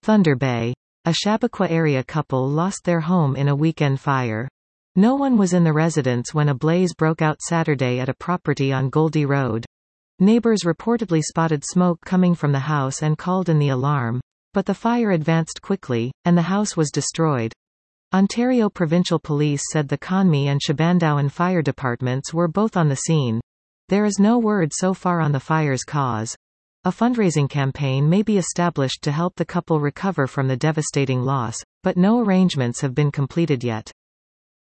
Thunder Bay. A Chappaqua area couple lost their home in a weekend fire. No one was in the residence when a blaze broke out Saturday at a property on Goldie Road. Neighbors reportedly spotted smoke coming from the house and called in the alarm, but the fire advanced quickly, and the house was destroyed. Ontario Provincial Police said the Conmee and Shabandowan fire departments were both on the scene. There is no word so far on the fire's cause. A fundraising campaign may be established to help the couple recover from the devastating loss, but no arrangements have been completed yet.